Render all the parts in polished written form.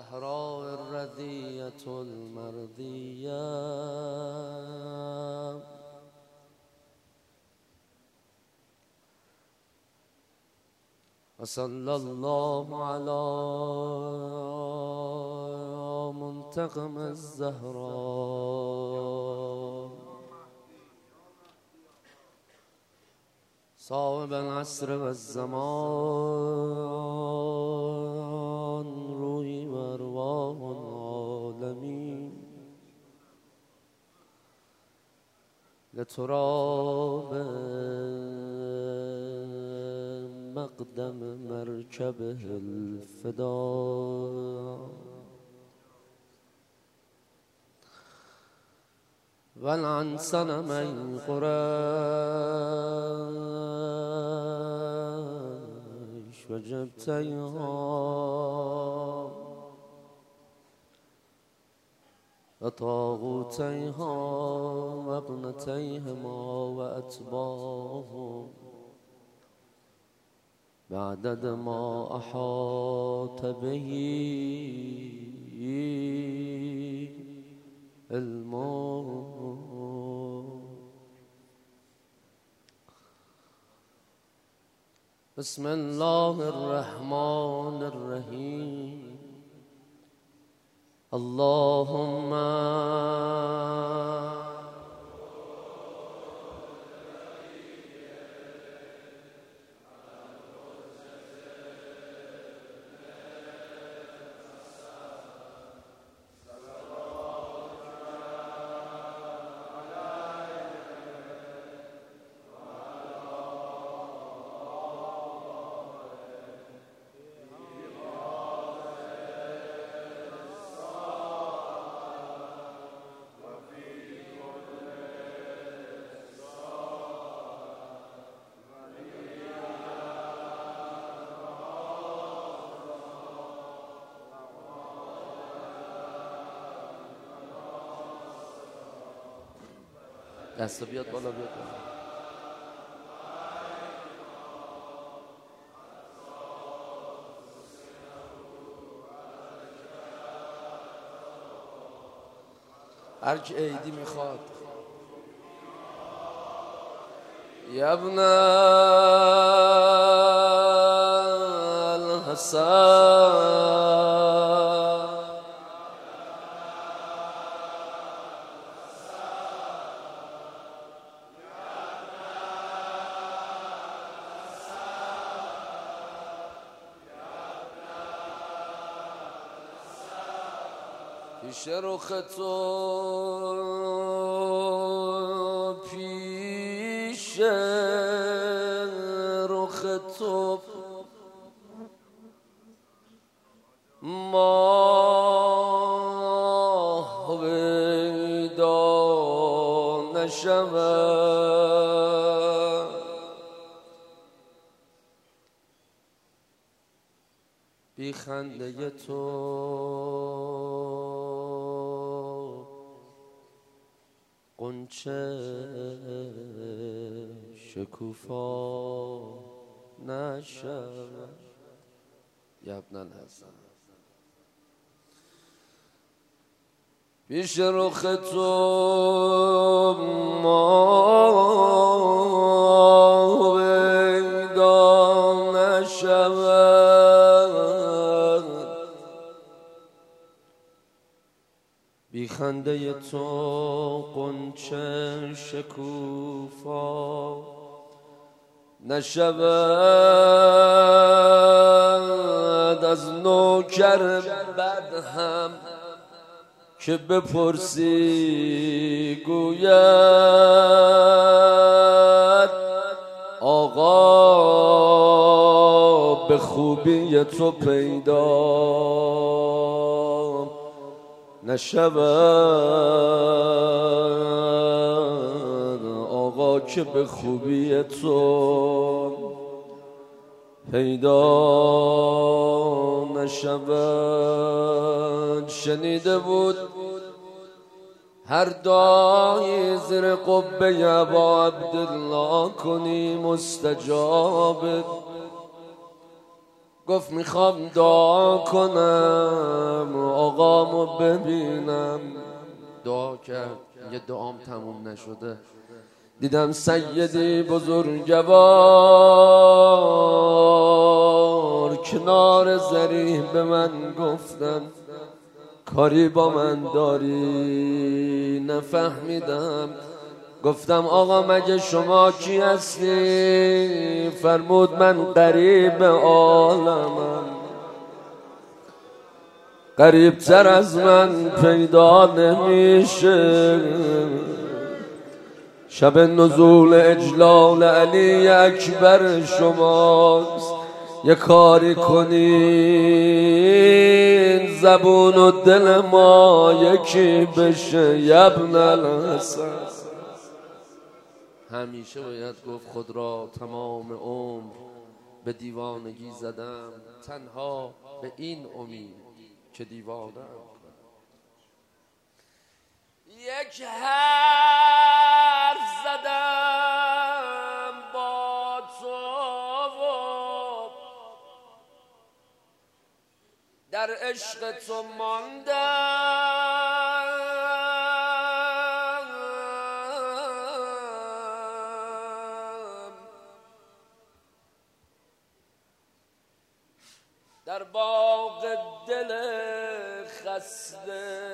الزهراء الرضية المرضية وصلى الله على منتقم الزهراء صاحب العصر والزمان روحي وارواح العالمين لتراب مقدم مركبه الفداء ولعن صنمي قريش وجبتيها وطاغوتيها وابنتيهما وأتباعهم بعدد ما أحاط به الموت. بسم الله الرحمن الرحيم. اللهم دست بیاد بالا بیاد بالا. هر کی عیدی میخواد یا ابن الحسن پیش رخ تو پیش رخ تو ماه پیدا نشود بی خنده تو غنچه شکوفا نشود یا ابن الحسن. پیش رخ تو ماه پیدا نشود بی خنده تو غنچه شکوفا نشود از نوکر بد هم که بپرسی گوید آقا به خوبی تو پیدا نشود آقا که به خوبی تو پیدا نشود. شنیده بود هر دعای زیر قبه ابا عبدالله کنی مستجاب گفت میخوام دعا کنم آقامو ببینم. دعا کرد، یه دعام تموم نشده. دیدم سیدی بزرگوار کنار ذریح به من گفتن کاری با من داری؟ نفهمیدم. گفتم آقا مگه شما کی هستی؟ فرمود من غریب عالمم، غریب تر از من پیدا نمیشه. شب نزول اجلال علی اکبر شماست، یه کاری کنین زبون و دل ما یکی بشه یبن الحسن. همیشه باید گفت خود را تمام عمر به دیوانگی زدم، تنها به این امید که دیوانم. یک حرف زدم با تو در عشق تو ماندم، در باغ دل خسته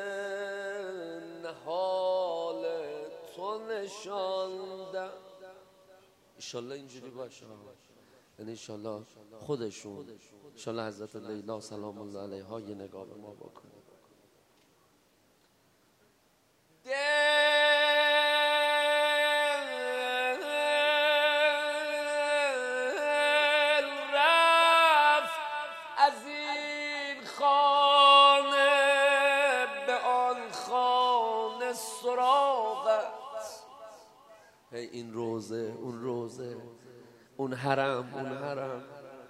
حال تو نشاندم. انشالله اینجوری باشه، یعنی انشالله خودشون، انشالله حضرت لیلا سلام الله علیها یه نگاه به ما بکنه. دل رفت از این خانه به آن خانه سراغت. هی این روزه اون روزه، اون حرم اون حرم.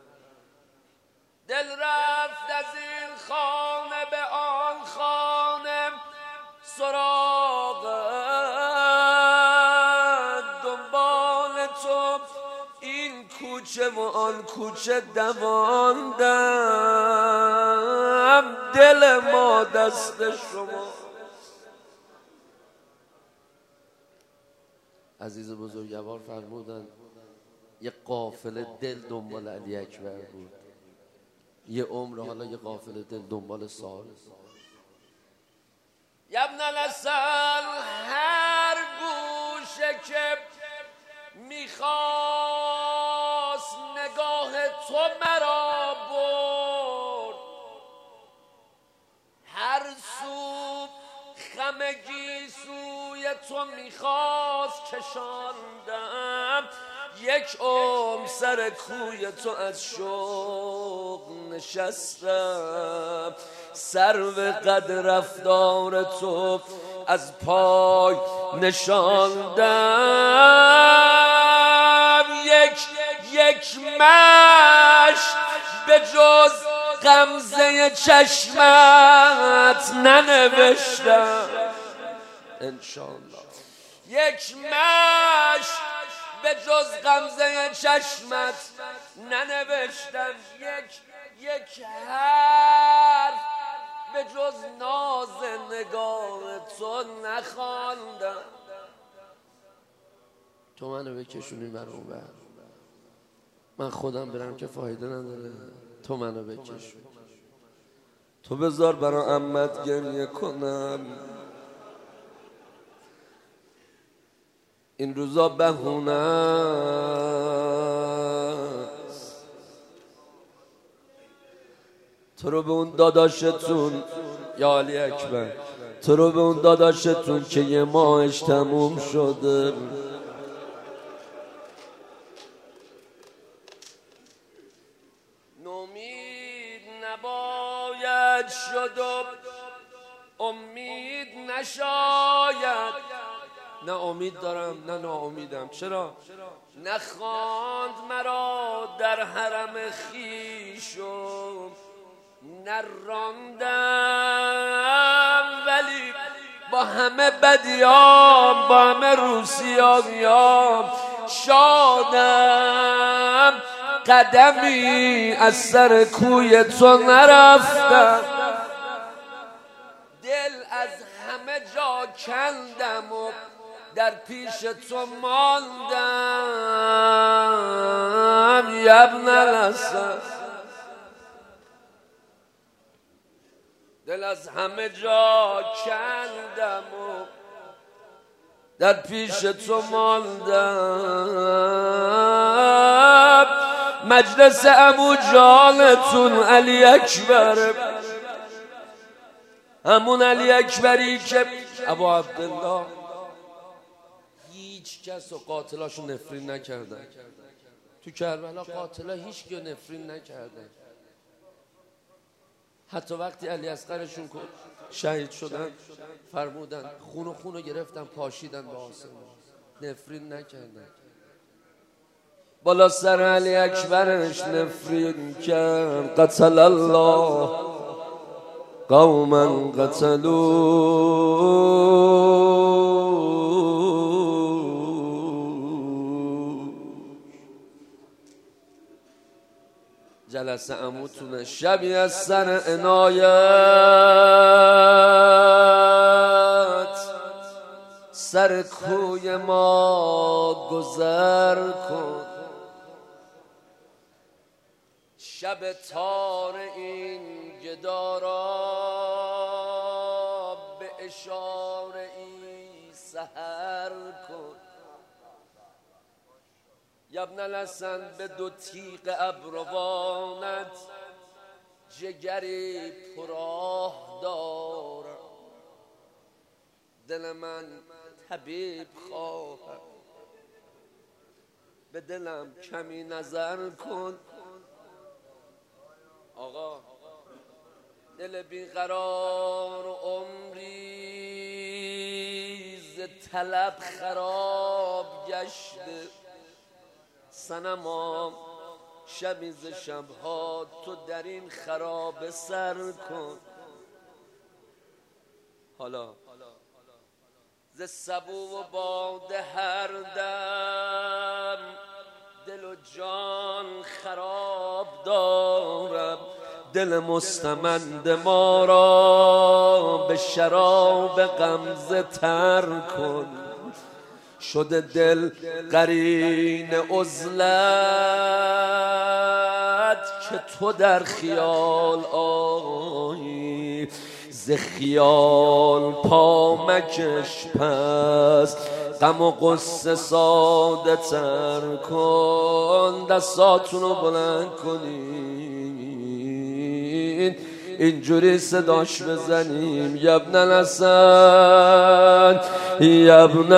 دل رفت از این خانه به آن خانه سراغت، دنبال تو این کوچه و آن کوچه دواندم، دل ما دست شما. عزیز بزرگوار فرمودن یه قافله دل دنبال علی اکبر بود، یه عمر حالا یه قافله دل دنبال سال. ابن الحسن هر گوشه که میخواست نگاه تو مرا برد، هر سو خمگی سوی تو میخواست کشاندم. یک عمر سر کوی تو از شوق نشستم، سرو قد رفتار تو از پای نشاندم. یک مشت به جز غمزه چشمت ننوشتم انشالله. یک مشت به جز غمزه چشمت ننوشتم، یک حرف به جز ناز نگاه تو نخواندم. تو منو بکشونی برام بر، من خودم برم که فایده نداره. تو منو بکشون، تو بذار برا عمت گریه کنم. این روزا بهونه است تو رو به اون داداشتون یا علی اکبر، تو رو به اون داداشتون که یه ماهش تموم شده نومید نباید شد و امید نشاید. نه امید دارم نه ناامیدم. چرا؟ نخواند مرا در حرم خویشم، نراندم ولی با همه بدیام، با همه روسیابیام شادم. قدمی از سر کوی تو نرفتم، دل از همه جا کندم و در پیش تو ماندم. یبن الحسن دل از همه جا کندم و در پیش تو ماندم. مجلس عمو جانتون علی اکبر، همون علی اکبری که ابو عبدالله هیچ کس و قاتلاشو نفرین نکردن. تو کربلا قاتلا هیچ که نفرین نکردن. حتی وقتی علی اصغرشون شهید شدن فرمودن خونو گرفتن پاشیدن به آسمان، نفرین نکردن. بالا سر علی اکبرش نفرین کرد. قتل الله قوما قتلوا جلسه عموتونه شبی از سر عنایت سر کوی ما گذر کن. شب تار این گدا را به اشاره ای سحر کن. یبن الحسن به دو تیغ ابروانت جگری پرآه دارم. دل من طبیب خواهد به دلم کمی نظر کن. آقا دل بیقرار و عمری ز طلب خراب گشته. صنما شبی ز شبها تو در این خراب سر کن. حالا ز سبو و باد هر دم دل و جان خراب دارم. دل مستمند ما را به شراب غمزه تر کن. شده دل قرین عزلت که تو در خیال آیی. ز خیال پا مکش پس غم و غصه ساده تر کن. دستاتونو بلند کنین اینجوری صداش بزنیم. یبن الحسن یبن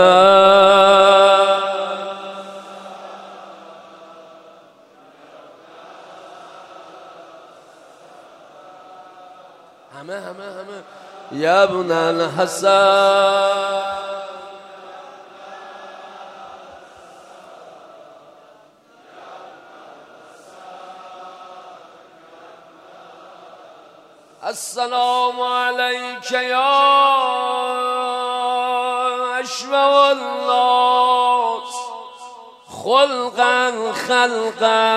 همه یبن الحسن السلام علیک یا اشرف الناس خلقا خلقا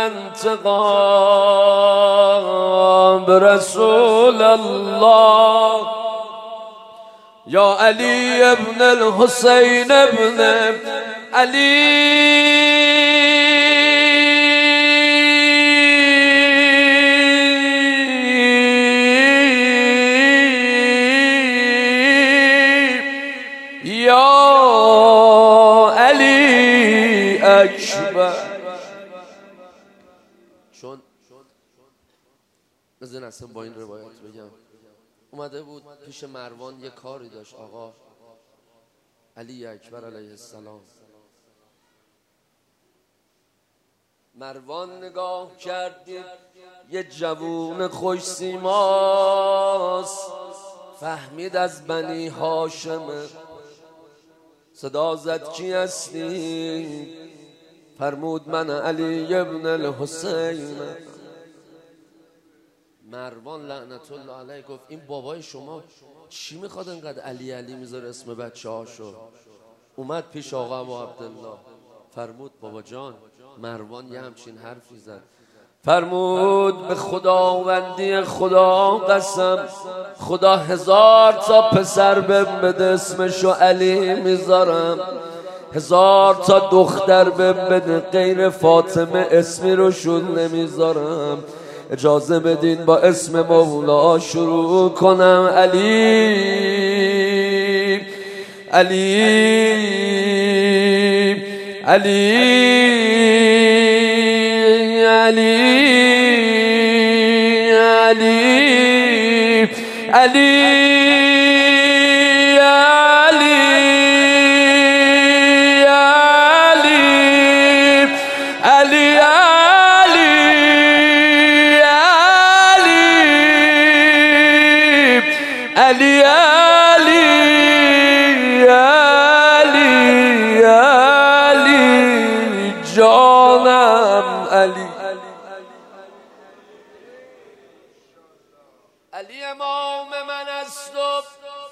منطقا برسول الله. یا علی ابن الحسین ابن علی اکبر. چون بزن اصلا با این روایت بگم اومده بود پیش مروان یه کاری داشت. آقا علی اکبر علیه السلام مروان نگاه کردید یه جوون خوش سیماست، فهمید از بنی هاشمه. صدا زد کی هستی؟ فرمود من علی ابن الحسین. مروان لعنت الله علیه گفت این بابای شما چی میخواد انقدر علی علی میذاره اسم بچه هاشو؟ اومد پیش آقا ابو عبدالله فرمود بابا جان مروان یه همچین حرفی زد، فرمود به خداوندی خدا قسم، خدا 1000 تا پسر بده اسمشو علی میذارم، 1000 تا دختر بده غیر فاطمه اسمی رو شون نمیذارم. اجازه بدین با اسم مولا شروع کنم. علی علی علی علی علی علی علی علی علی علی جانم علی. علی امام من است و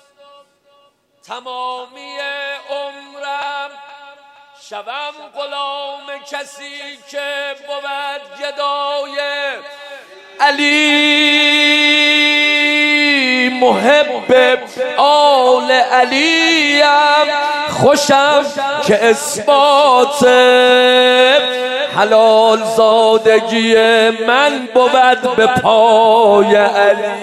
تمامی عمرم شوم غلام کسی که بود گدای علی. محب آل علیم خوشم که اثبات حلال زادگی من بود به پای علی.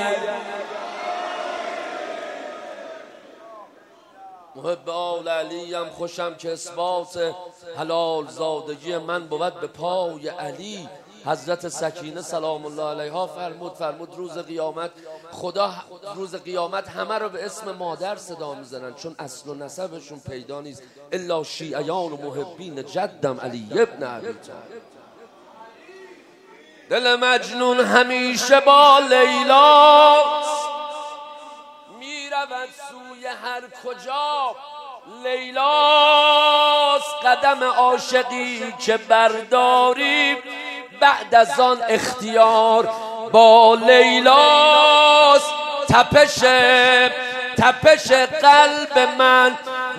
محب آل علیم خوشم که اثبات حلال زادگی من بود به پای علی. حضرت سکینه سلام الله علیها فرمود روز قیامت خدا روز قیامت همه رو به اسم مادر صدا میزنن چون اصل و نسبشون پیدا نیست الا شیعیان و محبین جدم علی ابن ابی طالب. دل مجنون همیشه با لیلاست میرود سوی هر کجا لیلاست. قدم عاشقی که برداری بعد از آن اختیار با لیلاست. تپش قلب من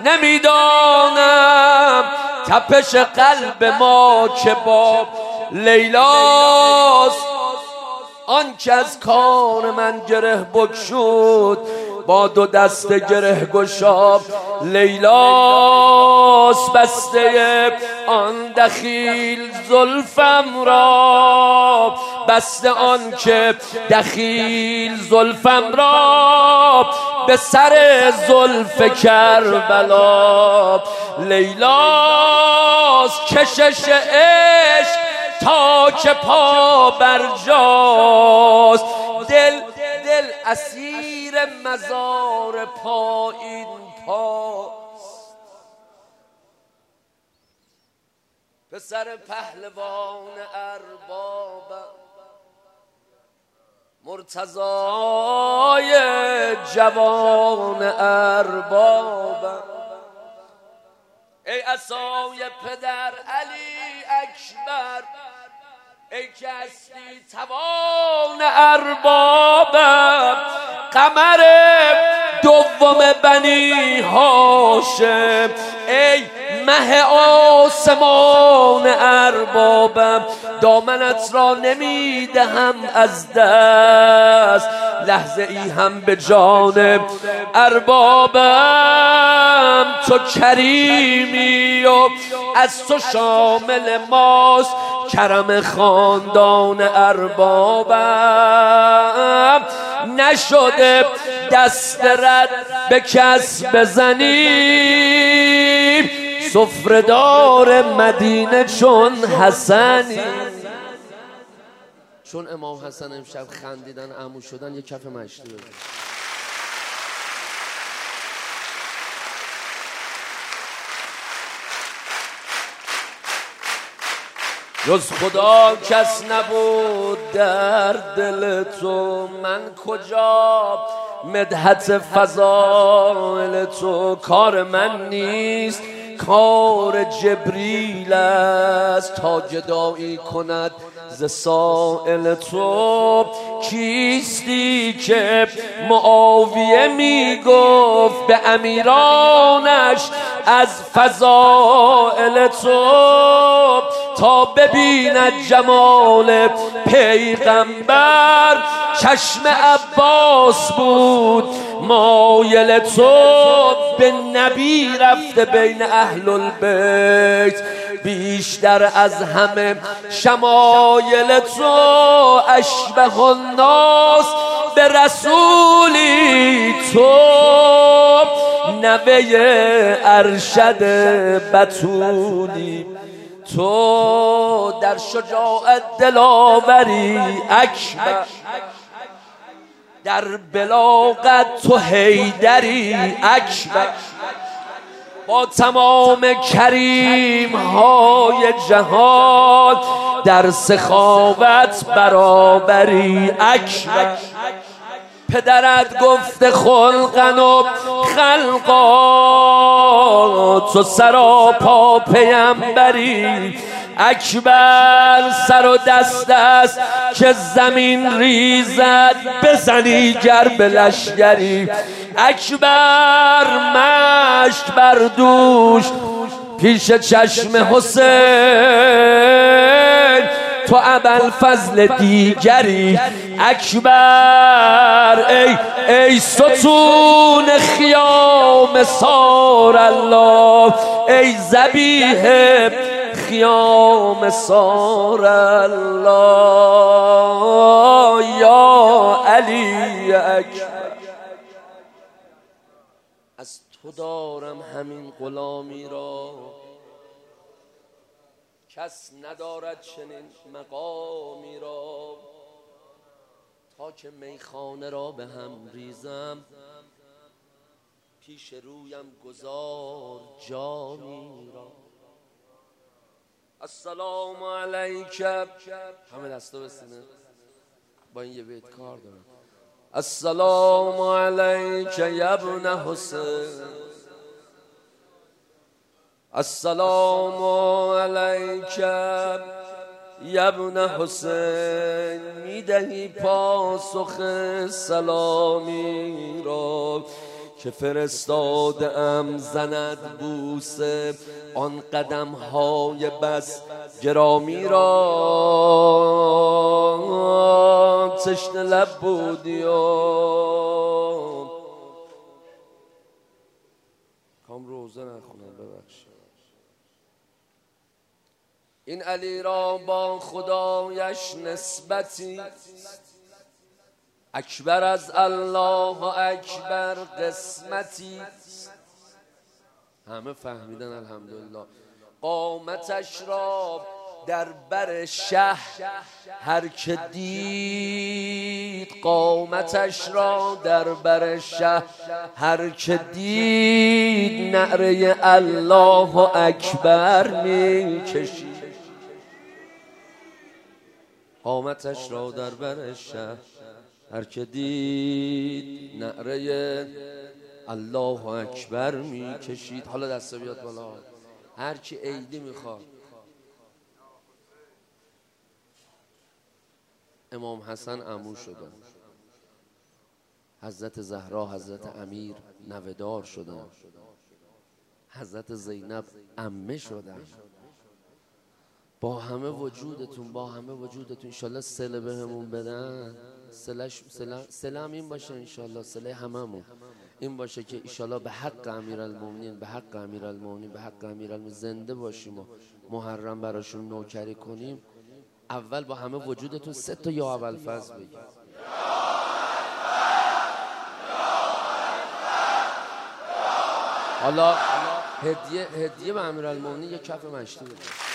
نمیدانم تپش قلب ما که با لیلاست. آن که از کار من گره بگشود با 2 دست گره گشا لیلاست. بسته آن دخیل زلفم را بسته آن که دخیل زلفم را به سر زلف کربلا لیلاست. کشش عشق تا که پا برجاست دل اسیر مزار پایین پاست. پسر پهلوان اربابم مرتضای جوان اربابم ای عصای پدر علی اکبر ای که هستی توان اربابم. قمر دوم بنی هاشم ای مه آسمان اربابم. دامنت را نمیدهم از دست لحظه ای هم به جان اربابم. تو کریمی و از تو شامل ماست کرم خاندان اربابم. نشده دست رد به کس بزنیم سفره‌دار مدینه چون حسنی. چون امام حسن امشب خندیدن عمو شدن یک کف مشتی بزن. جز خدا کس نبود در دل تو من کجا مدحت فضائل تو. کار من نیست کار جبریل است تا جدایی کند ز سائل تو. کیستی که معاویه میگفت به امیرانش از فضائل تو. تا ببیند جمال پیغمبر. چشم عباس بود مایل تو به نبی رفته بین اهل البیت. بیشتر از همه شمایل تو اشبه الناس به رسولی. تو نوه ارشد بتولی. تو در شجاعت دلاوری اکبر، در بلاغت تو حیدری اکبر. با تمام کریم های جهان در سخاوت برابری اکبر. پدرت گفته خلقن و خلقا، تو سراپا پیمبری اکبر. سر و دست است که زمین ریزد بزنی گر به لشگری اکبر. مشک بر دوش پیش چشم حسین، تو ابوالفضل دیگری اکبر. ای ستون خیام سار الله، ای ذبیح خیام سار الله، یا علی اکبر. از تو دارم همین غلامی را، کس ندارد چنین مقامی را. تا که میخانه را به هم ریزم، پیش رویم گذار جامی را. السلام علیک، همه دستا بسینه، با این یه بیت کار دارم. السلام علیک یا ابن حسین، السلام علیک یا ابن حسین. میدهی پاسخ سلامی را که فرستاده ام زند بوسه آن قدم های بس گرامی را. تشنه لب بودی و کام روزه نخونم، ببخشید. این علی را با خدایش نسبتی، اکبر از الله اکبر قسمتی. همه فهمیدن الحمدلله. قامتش را در بر شه هر که دید، قامتش را در بر شه هر که دید، نعره الله اکبر می کشید. قامتش را در بر شه هر که دید، نعره الله اکبر می کشید. حالا دست بیاد بالا، هر کی عیدی میخواد. امام حسن عمو شدن، حضرت زهرا حضرت امیر نوه‌دار شدن، حضرت زینب عمه شدن. با همه وجودتون، با همه وجودتون انشالله صله بهمون بدن. صله هم این باشه انشالله، صله هممون این باشه که انشالله به حق امیرالمومنین، به حق امیرالمومنین، به حق امیرالمومنین زنده باشیم و محرم براشون نوکری کنیم. اول با همه وجودتون 3 تا یا ابوالفضل بگید. حالا هدیه به امیرالمومنین یه کف مشتی بده.